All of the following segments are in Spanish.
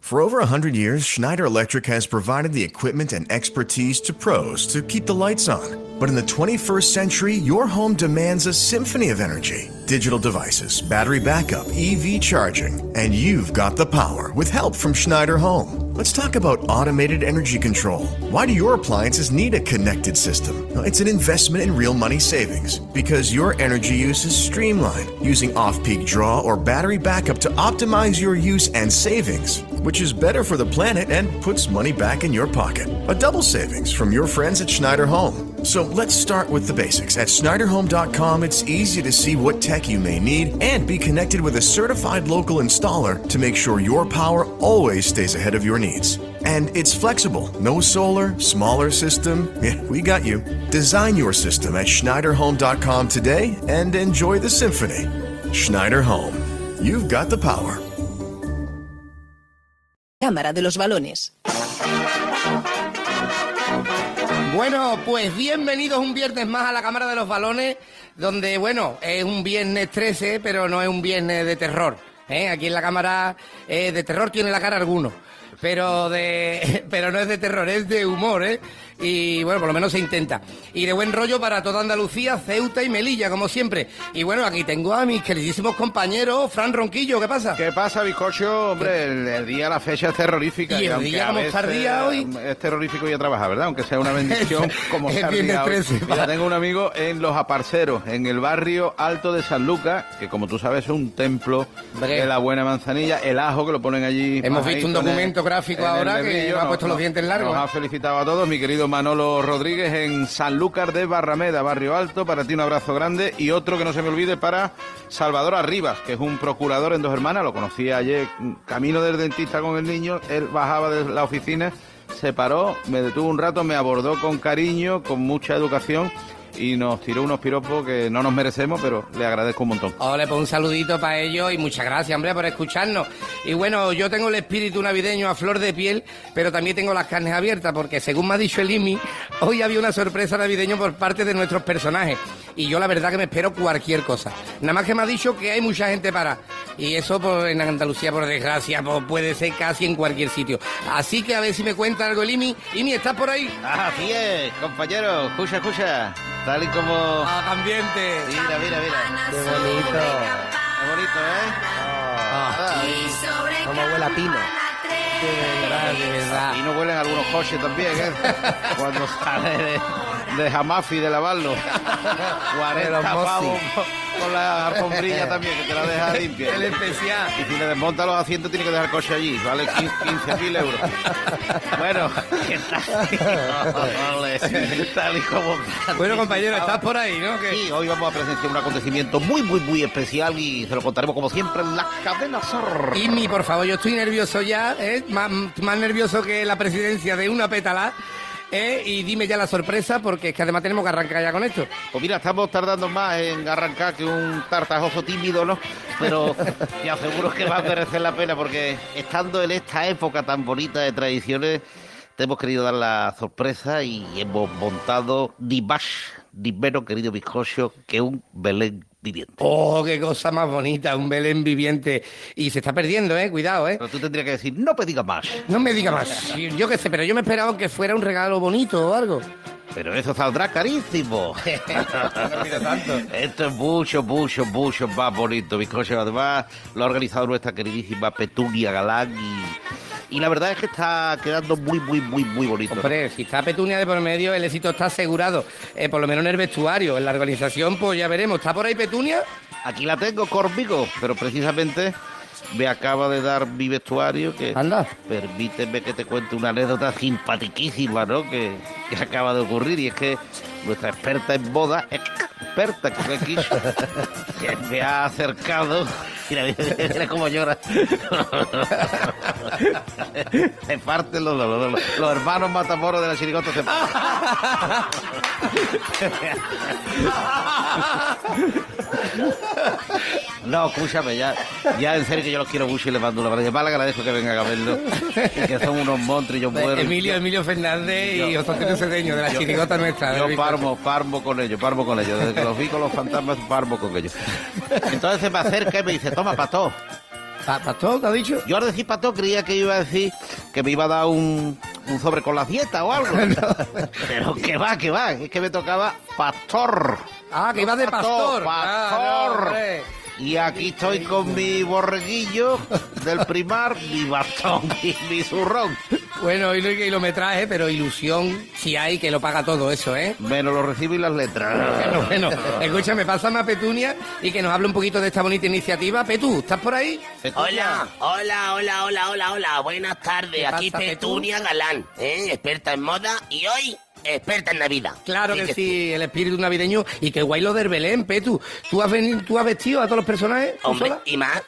For over 100 years, Schneider Electric has provided the equipment and expertise to pros to keep the lights on. But in the 21st century, your home demands a symphony of energy. Digital devices, battery backup, EV charging, and you've got the power with help from Schneider Home. Let's talk about automated energy control. Why do your appliances need a connected system? Well, it's an investment in real money savings because your energy use is streamlined using off-peak draw or battery backup to optimize your use and savings, which is better for the planet and puts money back in your pocket. A double savings from your friends at Schneider Home. So let's start with the basics. At SchneiderHome.com, it's easy to see what tech you may need and be connected with a certified local installer to make sure your power always stays ahead of your needs. And it's flexible. No solar, smaller system. Yeah, we got you. Design your system at SchneiderHome.com today and enjoy the symphony. Schneider Home. You've got the power. Cámara de los balones. Bueno, pues bienvenidos un viernes más a la Cámara de los Balones, donde, bueno, es un viernes 13, pero no es un viernes de terror. Aquí en la Cámara de terror tiene la cara alguno, pero no es de terror, es de humor, Y bueno, por lo menos se intenta. Y de buen rollo para toda Andalucía, Ceuta y Melilla, como siempre. Y bueno, aquí tengo a mis queridísimos compañeros. Fran Ronquillo, ¿qué pasa? ¿Qué pasa, bizcocho? Hombre, el día, la fecha es terrorífica. ¿Y el día cómo está el día hoy? Es terrorífico ir a trabajar, ¿verdad? Aunque sea una bendición, como está el día hoy. Mira, tengo un amigo en Los Aparceros, en el barrio alto de San Lucas, que como tú sabes es un templo de la buena manzanilla. El ajo, que lo ponen allí. Hemos visto un documento gráfico ahora que nos ha puesto los dientes largos. Nos ha felicitado a todos, mi querido Manolo Rodríguez en Sanlúcar de Barrameda, Barrio Alto. Para ti un abrazo grande. Y otro que no se me olvide para Salvador Arribas, que es un procurador en Dos Hermanas. Lo conocí ayer, camino del dentista con el niño. Él bajaba de la oficina, se paró, me detuvo un rato, me abordó con cariño, con mucha educación, y nos tiró unos piropos que no nos merecemos, pero le agradezco un montón. Ole, pues un saludito para ellos y muchas gracias, hombre, por escucharnos. Y bueno, yo tengo el espíritu navideño a flor de piel, pero también tengo las carnes abiertas, porque según me ha dicho el IMI, hoy había una sorpresa navideña por parte de nuestros personajes. Y yo la verdad que me espero cualquier cosa. Nada más que me ha dicho que hay mucha gente para. Y eso pues, en Andalucía, por desgracia, pues, puede ser casi en cualquier sitio. Así que a ver si me cuenta algo el IMI. IMI, ¿estás por ahí? Así es, compañero. Escucha. Tal y como... ambiente. Mira. Qué bonito. Qué bonito, Como huele a pino. De verdad. Y no huelen algunos coches también, Cuando sale de Jamafi de lavarlo. 40 pavos con la alfombrilla también, que te la deja limpia. El especial. Y si le desmonta los asientos tiene que dejar el coche allí. Vale 15.000 euros. Bueno, ¿qué tal y como... Bueno, compañero, estás por ahí, ¿no? Sí, hoy vamos a presenciar un acontecimiento muy especial y se lo contaremos como siempre en la cadena SER. Imi, por favor, yo estoy nervioso ya, más nervioso que la presidencia de una pétala. Y dime ya la sorpresa, porque es que además tenemos que arrancar ya con esto. Pues mira, estamos tardando más en arrancar que un tartajoso tímido, ¿no? Pero te aseguro que va a merecer la pena, porque estando en esta época tan bonita de tradiciones, te hemos querido dar la sorpresa y hemos montado ni más ni menos, querido bizcocho, que un Belén viviente. ¡Oh, qué cosa más bonita! Un Belén viviente. Y se está perdiendo, cuidado, Pero tú tendrías que decir, no me digas más. No me digas más. Yo qué sé, pero yo me esperaba que fuera un regalo bonito o algo. Pero eso saldrá carísimo. No pide tanto. Esto es mucho más bonito, bizcocho. Además, lo ha organizado nuestra queridísima Petunia Galán y la verdad es que está quedando muy bonito. Hombre, si está Petunia de por medio, el éxito está asegurado. Por lo menos en el vestuario, en la organización, pues ya veremos. ¿Está por ahí Petunia? Aquí la tengo conmigo, pero precisamente me acaba de dar mi vestuario, que... Anda. Permíteme que te cuente una anécdota simpaticísima, ¿no? Que acaba de ocurrir, y es que nuestra experta en boda, experta con X, que me ha acercado... Mira cómo llora. Se parten los hermanos Matamoros de la chirigota. Se No, escúchame, ya en serio que yo los quiero mucho y les mando un abrazo. Además le agradezco que vengan a verlo, que son unos monstruos y yo muero. Emilio Fernández y José Cedeño de la chirigota nuestra. Yo parmo con ellos. Desde que los vi con los fantasmas, parmo con ellos. Entonces se me acerca y me dice, toma, pato. ¿Pastor, te ha dicho? Yo al decir pastor creía que iba a decir que me iba a dar un sobre con la dieta o algo. Pero que va, es que me tocaba pastor. Ah, que iba de pastor. Pastor. hombre. Y aquí estoy con mi borreguillo del primar, mi bastón y mi zurrón. Bueno, y no hay kilometraje, pero ilusión sí hay, que lo paga todo eso, ¿eh? Menos lo recibo y las letras. Bueno, escúchame, pásame a Petunia y que nos hable un poquito de esta bonita iniciativa. Petu, ¿estás por ahí? Hola, buenas tardes. ¿Qué Aquí pasa, Petunia Galán, experta en moda y hoy experta en Navidad. Claro Así que sí, el espíritu navideño y qué guay lo del Belén, Petu. ¿Tú has vestido a todos los personajes? ¿Tú Hombre, sola? y más.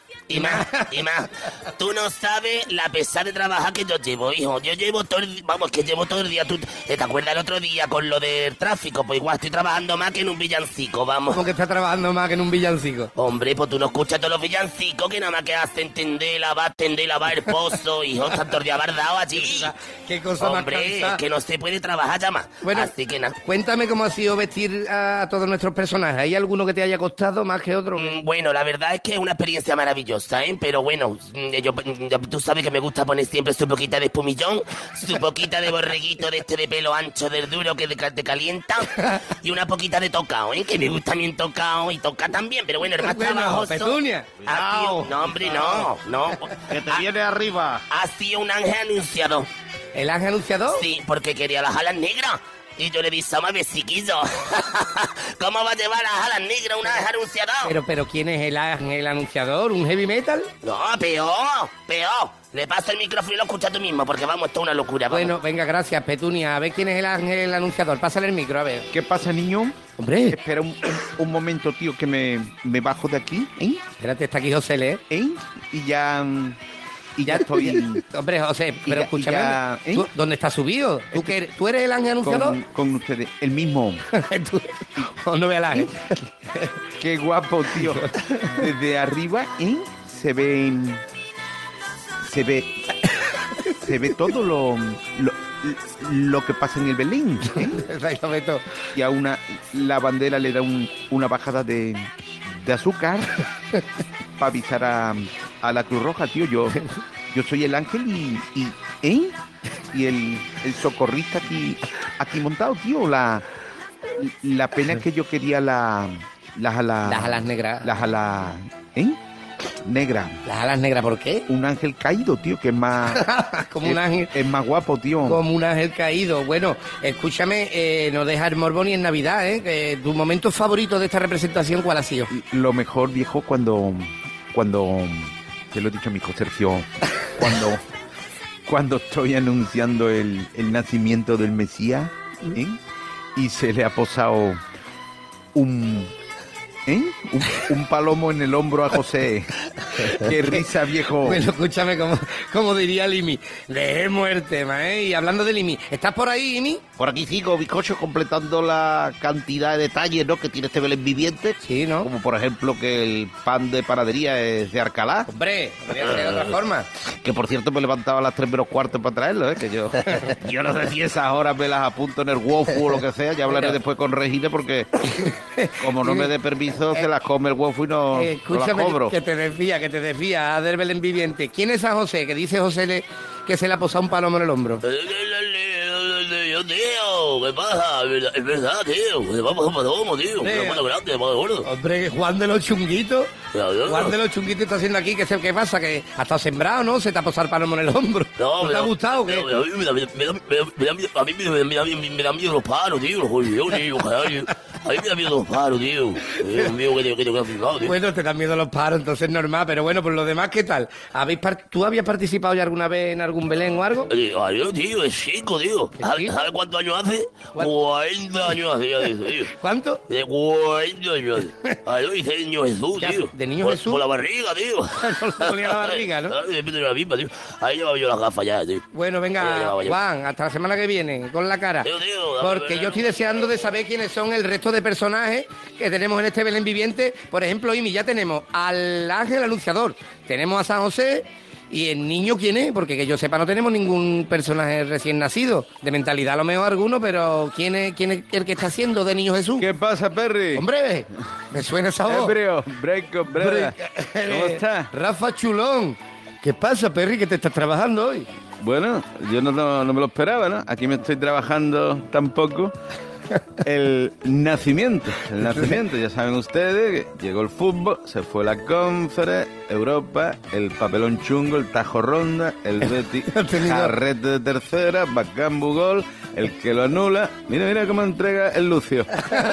Tú no sabes la pesada de trabajar que yo llevo, hijo. Yo llevo todo el día. ¿Tú te acuerdas el otro día con lo del tráfico? Pues igual estoy trabajando más que en un villancico, vamos. ¿Cómo que estás trabajando más que en un villancico? Hombre, pues tú no escuchas todos los villancicos que nada más que hacen tender, lavar el pozo, hijo, tantos días bardado allí. Qué cosa más Hombre, cansada. es que no se puede trabajar ya más. Bueno, así que nada. cuéntame cómo ha sido vestir a todos nuestros personajes. ¿Hay alguno que te haya costado más que otro? Bueno, la verdad es que es una experiencia maravillosa, ¿eh? Pero bueno, tú sabes que me gusta poner siempre su poquita de espumillón, su poquita de borreguito de este de pelo ancho, del duro que te calienta, y una poquita de tocao, ¿eh? Que me gusta bien tocao y toca también, pero bueno, el más trabajoso... Petunia. ha sido- No, hombre, no. Que te viene arriba. Ha sido un ángel anunciador. ¿El ángel anunciador? Sí, porque quería las alas negras. Y yo le dije, "Sama, besiquillo". ¿Cómo va a llevar las alas negras un ángel anunciador? Pero ¿quién es el ángel anunciador? ¿Un heavy metal? No, peor. Le paso el micrófono y lo escucha tú mismo, porque vamos, esto es una locura. Vamos. Bueno, venga, gracias, Petunia. A ver quién es el ángel anunciador. Pásale el micro, a ver. ¿Qué pasa, niño? Hombre, Espera un momento, tío, que me bajo de aquí, ¿eh? espérate, está aquí José, ¿eh? Y ya estoy Hombre, José, pero ya- escúchame. ya, ¿eh? ¿Tú- ¿Dónde estás subido? ¿Tú eres el ángel anunciador? con ustedes, el mismo. ¿Tú- o no ve al ángel? Qué guapo, tío. Desde arriba, se ve todo lo que pasa en el Belén, ¿eh? Exactamente. Y a la bandera le da una bajada de azúcar para avisar a la Cruz Roja, tío. Yo soy el ángel y el socorrista aquí montado, tío. La pena es que yo quería las alas negras. Las alas, negras. Las alas negras, ¿por qué? Un ángel caído, tío, que es más... Como un ángel. Es más guapo, tío. Como un ángel caído. Bueno, escúchame, no deja el morbo ni en Navidad, ¿eh? ¿Tu momento favorito de esta representación cuál ha sido? Lo mejor, viejo, cuando te lo he dicho a mi hijo Sergio, cuando estoy anunciando el nacimiento del Mesías, ¿eh? Y se le ha posado un palomo en el hombro a José. Qué risa, viejo. Bueno, escúchame, como diría Limi, dejemos el tema, ¿eh? Y hablando de Limi, ¿estás por ahí, Limi? Por aquí sigo, bizcocho, completando la cantidad de detalles, ¿no?, que tiene este Belén viviente. Sí, ¿no? Como por ejemplo que el pan de panadería es de Alcalá. Hombre, podría ser de otra forma. Que por cierto me levantaba a las 3 menos cuarto para traerlo, que yo no sé si esas horas me las apunto en el WOFU o lo que sea. Ya hablaré Pero- después con Regina porque como no me dé permiso se las come el WOFU y no las Escúchame, cobro. que te decía, del Belén viviente. ¿Quién es San José? Que dice José que se le ha posado un palomo en el hombro. Tío, ¿qué pasa? Es verdad, tío. Vamos a palomo, tío. Sí. Una mano grande, mano gordo. Hombre, Juan de los Chunguitos. Claro. Juan de los Chunguitos está haciendo aquí, ¿qué pasa? Que ha estado sembrado, ¿no? Se te ha posado el palomo en el hombro. ¿No te ha gustado o qué? A mí me da miedo los paros, tío. A mí me da miedo los paros, tío. Dios mío, que te quedas fijado, tío. Bueno, te dan miedo los paros, entonces es normal. Pero bueno, por lo demás, ¿qué tal? ¿Tú habías participado ya alguna vez en algún Belén o algo? Adiós, tío, es chico, tío. chico? ¿Sabes cuántos años hace? 40 años hace ya de eso, tío. ¿Cuánto? De 40 años hace. Adiós, dice el niño Jesús, Ya, tío. ¿de niño Por- Jesús? Por la barriga, tío. No le dolía la barriga, ¿no? Depende de la misma, tío. Ahí llevaba yo las gafas ya, tío. Bueno, venga, Juan, hasta la semana que viene, con la cara. Tío, dame Porque ver. yo estoy deseando de saber quiénes son el resto de personajes que tenemos en este Belén viviente. Por ejemplo, Imi, ya tenemos al ángel anunciador, tenemos a San José ¿Y el niño quién es? Porque que yo sepa no tenemos ningún personaje recién nacido. De mentalidad a lo mejor alguno, pero ¿quién es el que está haciendo de Niño Jesús? ¿Qué pasa, Perry? Hombre, me suena esa voz. Ebrio, break up, brother. ¿Cómo estás? Rafa Chulón. ¿Qué pasa, Perry, que te estás trabajando hoy? Bueno, yo no me lo esperaba, ¿no? Aquí me estoy trabajando tampoco. El nacimiento, ya saben ustedes que llegó el fútbol, se fue la Conference, Europa, el papelón chungo, el Tajo Ronda, el Betis, jarrete de tercera, Bacambu gol, el que lo anula, mira cómo entrega el Lucio.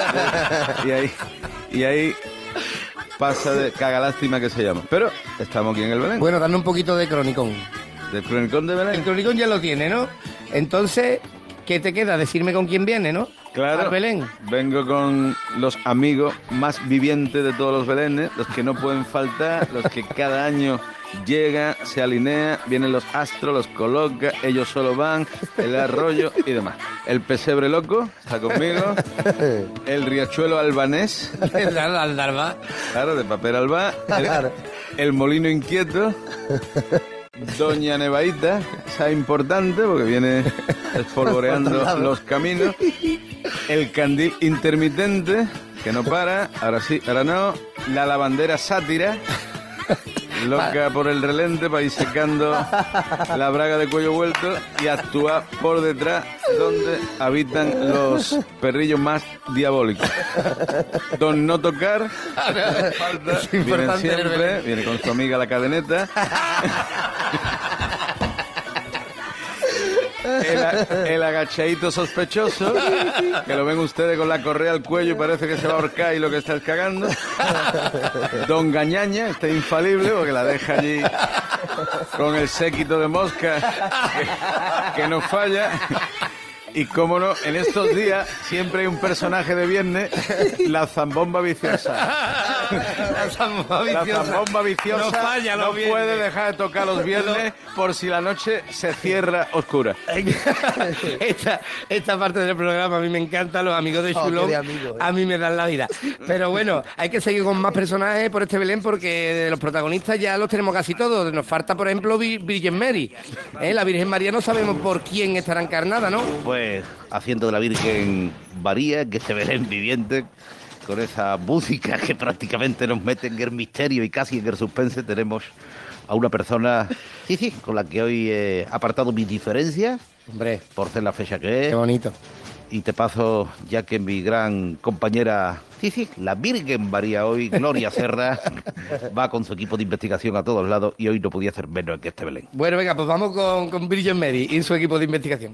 y ahí pasa de caga lástima que se llama. Pero estamos aquí en el Belén. Bueno, dame un poquito de cronicón. ¿Del cronicón de Belén? El cronicón ya lo tiene, ¿no? Entonces, ¿qué te queda? Decirme con quién viene, ¿no? Claro, Al Belén. vengo con los amigos más vivientes de todos los Belenes, los que no pueden faltar, los que cada año llega, se alinea, vienen los astros, los coloca, ellos solo van, el arroyo y demás. El pesebre loco está conmigo, el riachuelo albanés, El Aldarva. claro, de papel albá, el molino inquieto, Doña Nevaíta, esa importante porque viene espolvoreando los caminos. El candil intermitente, que no para, ahora sí, ahora no. La lavandera sátira, loca por el relente para ir secando la braga de cuello vuelto y actuar por detrás donde habitan los perrillos más diabólicos. Don no tocar, falta, Es viene importante en el siempre, Belén. viene con su amiga la cadeneta. El agachadito sospechoso, que lo ven ustedes con la correa al cuello y parece que se va a ahorcar y lo que está es cagando. Don Gañaña, este infalible, porque la deja allí con el séquito de mosca que no falla. Y cómo no, en estos días siempre hay un personaje de viernes, la zambomba viciosa. La zambomba La viciosa. zambomba viciosa No falla no los viernes. puede dejar de tocar los viernes por si la noche se cierra oscura. Esta parte del programa a mí me encanta, los amigos de Chulón, qué de amigos, a mí me dan la vida. Pero bueno, hay que seguir con más personajes por este Belén porque de los protagonistas ya los tenemos casi todos. Nos falta, por ejemplo, Virgen Mary. La Virgen María no sabemos por quién estará encarnada, ¿no? Pues haciendo de la Virgen María, que se Belén viviente, con esa música que prácticamente nos mete en el misterio y casi en el suspense, tenemos a una persona, sí, con la que hoy he apartado mis diferencias, Hombre, por ser la fecha que qué es, bonito. y te paso, ya que mi gran compañera, la Virgen María hoy, Gloria Serra, va con su equipo de investigación a todos lados y hoy no podía hacer menos que este Belén. Bueno, venga, pues vamos con Virgin Mary y su equipo de investigación.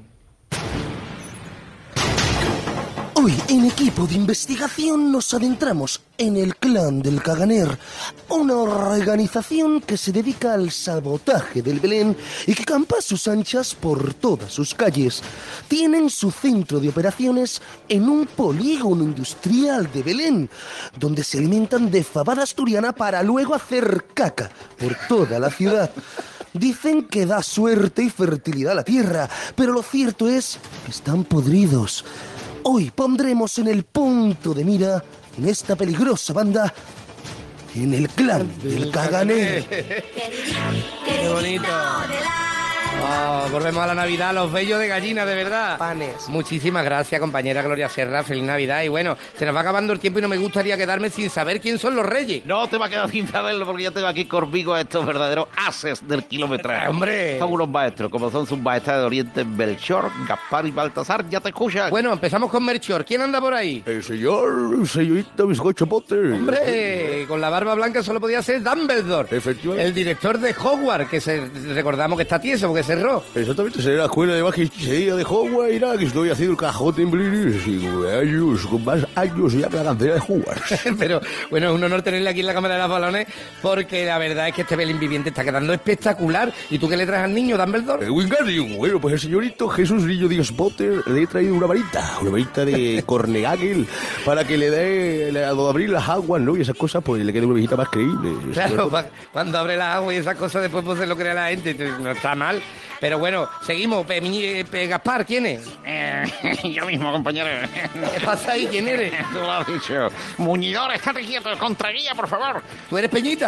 Hoy, en equipo de investigación, nos adentramos en el clan del Caganer, una organización que se dedica al sabotaje del Belén y que campa a sus anchas por todas sus calles. Tienen su centro de operaciones en un polígono industrial de Belén, donde se alimentan de fabada asturiana para luego hacer caca por toda la ciudad. Dicen que da suerte y fertilidad a la tierra, pero lo cierto es que están podridos. Hoy pondremos en el punto de mira, en esta peligrosa banda, en el clan del Caganer. Qué bonito. Volvemos a la Navidad, los bellos de gallina, de verdad. Panes. Muchísimas gracias, compañera Gloria Serra. Feliz Navidad. Y bueno, se nos va acabando el tiempo y no me gustaría quedarme sin saber quién son los reyes. No te va a quedar sin saberlo porque yo tengo aquí conmigo a estos verdaderos ases del kilometraje. ¡Hombre! Son unos maestros, como son sus maestras de Oriente, Melchor, Gaspar y Baltasar, ya te escuchan. Bueno, empezamos con Melchor. ¿Quién anda por ahí? El señorita Bizcocho Potter. Hombre, con la barba blanca solo podía ser Dumbledore. Efectivamente. El director de Hogwarts, que recordamos que está tieso porque cerró. Exactamente, será la escuela de magistería de Hogwarts y nada, que estoy haciendo el cajote en Blinis y con más años ya que la cantera de Hogwarts. Pero bueno, es un honor tenerle aquí en la Cámara de los Balones porque la verdad es que este Belén viviente está quedando espectacular. ¿Y tú qué le traes al niño, Dumbledore? El Wingardium, bueno, pues el señorito Jesús Niño Díaz Potter le he traído una varita de Cornegagel para que le dé a abrir las aguas, ¿no? Y esas cosas, pues le quede una visita más creíble. Claro, cuando abre las aguas y esas cosas después pues se lo crea la gente, no está mal. Pero bueno, seguimos. Gaspar, ¿quién es? Yo mismo, compañero. ¿Qué pasa ahí? ¿Quién eres? Tú lo has dicho. Muñidor, estate quieto, contraguía, por favor. ¿Tú eres Peñita?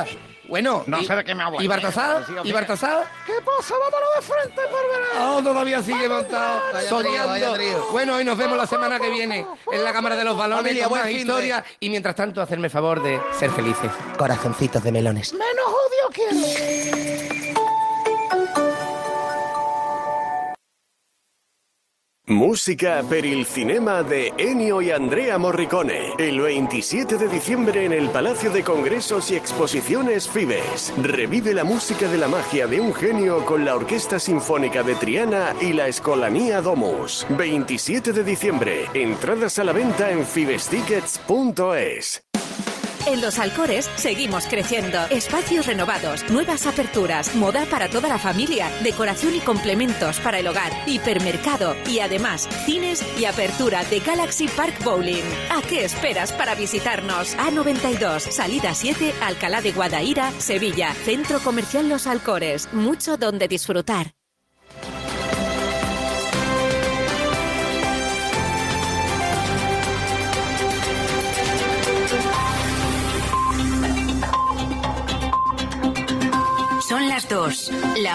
Bueno, No sé de qué me hablas. ¿Y Bartasá? ¿Y Bartasá? ¿Qué pasa? Vámonos de frente por verano. Oh, todavía sigue montado, soñando. Bueno, hoy nos vemos la semana que viene en la Cámara de los Balones Familia, con más buen fin de- historias. Y mientras tanto, hacerme el favor de ser felices. Corazoncitos de melones. Menos odio quiero. Música per il cinema de Ennio y Andrea Morricone. El 27 de diciembre en el Palacio de Congresos y Exposiciones Fibes. Revive la música de la magia de un genio con la Orquesta Sinfónica de Triana y la Escolanía Domus. 27 de diciembre. Entradas a la venta en fibestickets.es. En Los Alcores seguimos creciendo. Espacios renovados, nuevas aperturas, moda para toda la familia, decoración y complementos para el hogar, hipermercado y además cines y apertura de Galaxy Park Bowling. ¿A qué esperas para visitarnos? A92, salida 7, Alcalá de Guadaira, Sevilla. Centro Comercial Los Alcores. Mucho donde disfrutar. Son las 2.